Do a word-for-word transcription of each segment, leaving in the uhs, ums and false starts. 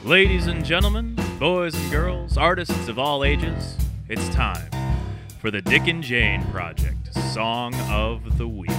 Ladies and gentlemen, boys and girls, artists of all ages, it's time for the Dick and Jane Project Song of the Week.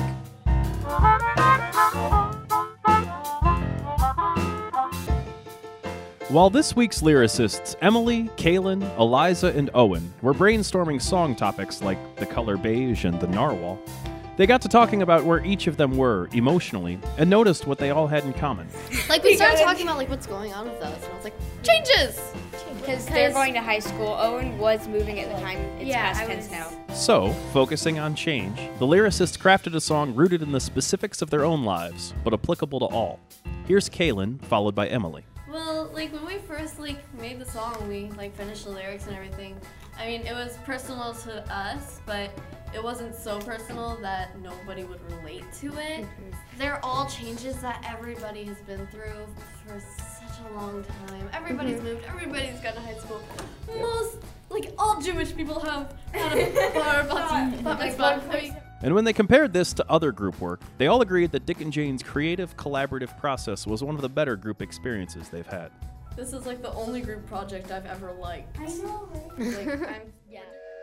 While this week's lyricists Emily, Kaylin, Eliza, and Owen were brainstorming song topics like the color beige and the narwhal, they got to talking about where each of them were emotionally and noticed what they all had in common. Like, we started talking about, like, what's going on with us, and I was like, changes! Because they're going to high school. Owen was moving at the time. It's Yeah, past I tense was- now. So, focusing on change, the lyricists crafted a song rooted in the specifics of their own lives, but applicable to all. Here's Kaylin, followed by Emily. Well, like when we first like made the song, we like finished the lyrics and everything. I mean, it was personal to us, but it wasn't so personal that nobody would relate to it. Mm-hmm. They're all changes that everybody has been through for such a long time. Everybody's Mm-hmm. moved, everybody's gone to high school. Most, like all Jewish people have had a bar, bat bat mitzvah. I mean, And when they compared this to other group work, they all agreed that Dick and Jane's creative, collaborative process was one of the better group experiences they've had. this is like the only group project I've ever liked. I know, Like, I'm, yeah.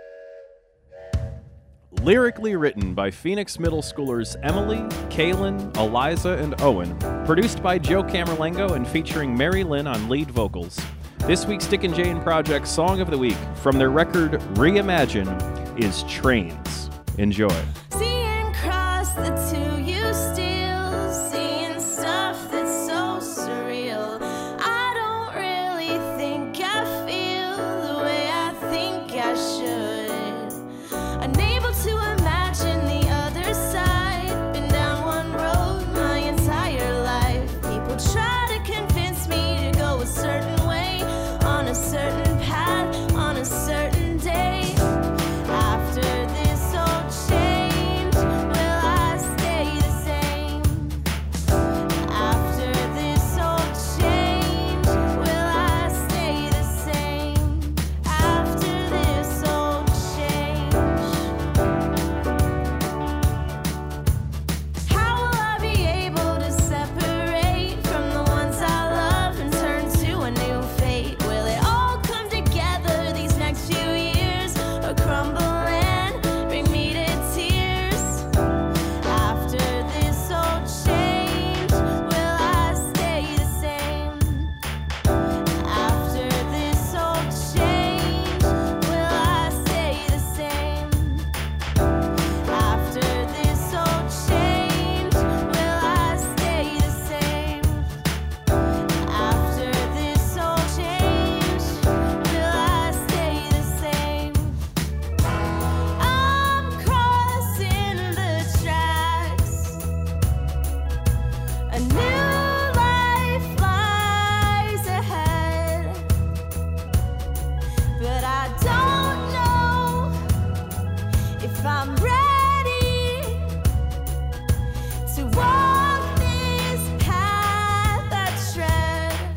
Lyrically written by Phoenix Middle Schoolers Emily, Kaylin, Eliza, and Owen, produced by Joe Camerlengo and featuring Mary Lynn on lead vocals. This week's Dick and Jane Project Song of the Week from their record Reimagine is Trains. Enjoy. Seeing across the two you steal, seeing stuff that's so surreal. I don't really think I feel the way I think I should. Unable to imagine the other side. Been down one road my entire life. People try to convince me to go a certain way, on a certain path, on a certain day. After this all change, will I stay the same? After this all change, will I stay the same? After this all change, how will I be able to separate from the ones I love and turn to a new fate? Will it all come together these next few years, or crumble and bring me to tears? After this all change, will I stay the same? After this all change, will I stay the same? After this all change, will I stay the same? After this all change, will I stay the same? I'm crossing the tracks. A new life lies ahead, but I don't know if I'm ready to walk this path I tread.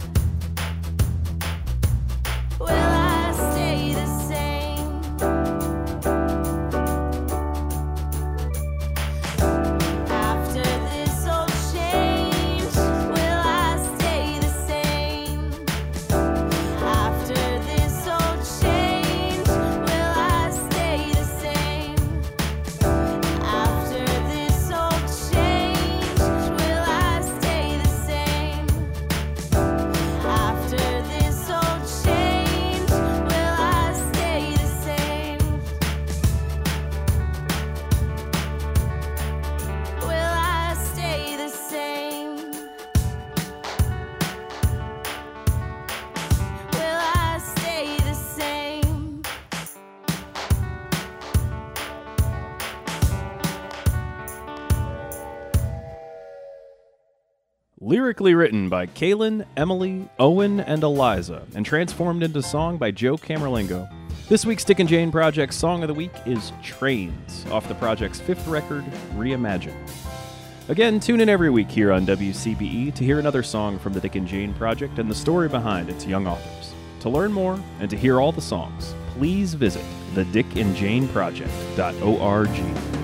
Will I stay the same? After this all change, will I stay the same? After this all change, will I stay the same? After this all change, will I stay the same? After this all change, will I stay the same? Will I stay the same? Will I stay the same? Lyrically written by Kaylin, Emily, Owen, and Eliza, and transformed into song by Joe Camerlengo. This week's Dick and Jane Project Song of the Week is Trains, off the project's fifth record, Reimagine. Again, tune in every week here on W C B E to hear another song from the Dick and Jane Project and the story behind its young authors. To learn more and to hear all the songs, please visit the dick and jane project dot org.